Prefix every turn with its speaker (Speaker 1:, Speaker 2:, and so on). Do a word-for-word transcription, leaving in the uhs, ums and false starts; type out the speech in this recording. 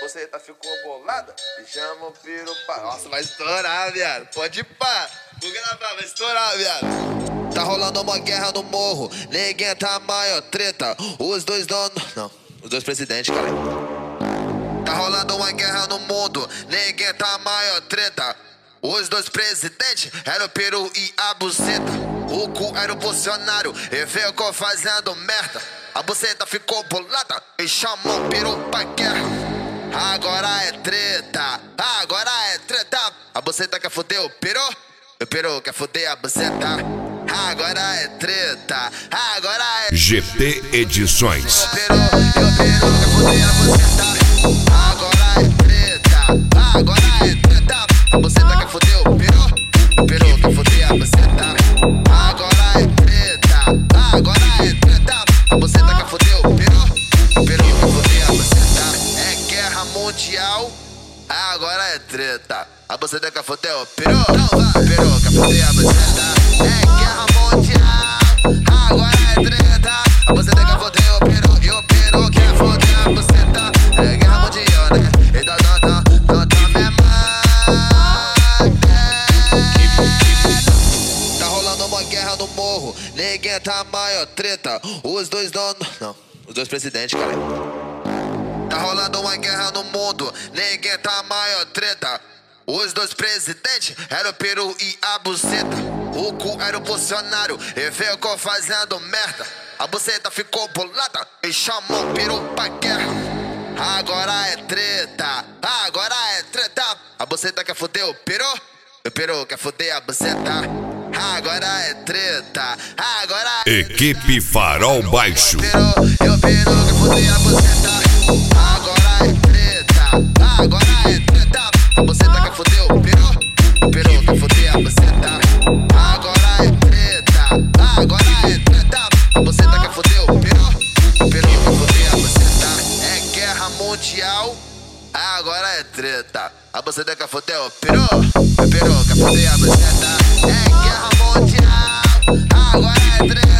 Speaker 1: buceta ficou bolada e chama o piro pra... Nossa, vai estourar, viado. Pode ir pá. Vou gravar, vai estourar, viado. Tá rolando uma guerra no morro, ninguém tá maior treta. Os dois donos... Não, os dois presidentes, cara. Tá rolando uma guerra no mundo, ninguém tá maior treta. Os dois presidentes eram o peru e a buceta. O cu era o Bolsonaro e ficou fazendo merda. A buceta ficou bolada e chamou o peru pra guerra. Agora é treta, agora é treta. A buceta quer foder o peru, o peru quer foder a buceta. Agora é treta, agora é...
Speaker 2: G T Edições.
Speaker 1: O peru, o peru quer foder a buceta. Agora é treta, agora é treta. A buceta quer foder o peru, o peru quer foder a buceta. Agora é treta, agora é treta. A buceta quer foder o peru, o peru quer foder a buceta. É guerra mundial, agora é treta. A buceta quer foder o peru, o peru quer foder a buceta. É guerra mundial, agora é treta. A buceta quer foder o peru e o peru quer foder a buceta. É guerra mundial, né? Então, então, então, então, minha mãe. Tá rolando uma guerra no morro, ninguém tá maior treta. Os dois donos... Não, os dois presidentes, cara. Tá rolando uma guerra no mundo, ninguém tá maior treta. Os dois presidentes eram o peru e a buceta. O cu era o Bolsonaro e ficou fazendo merda. A buceta ficou bolada e chamou o peru pra guerra. Agora é treta, agora é treta. A buceta quer foder o peru, o peru quer foder a buceta. Agora é treta, agora é...
Speaker 2: Equipe Farol Baixo.
Speaker 1: O peru, o peru quer foder a buceta. Agora é treta, agora é treta. A buceta quer foder o peru, o peru quer foder a buceta. Agora é treta, agora é treta. A buceta quer foder o peru, o peru quer foder a buceta. É guerra mundial, agora é treta. A buceta quer foder o peru, o peru quer foder a buceta. É guerra mundial, agora é treta.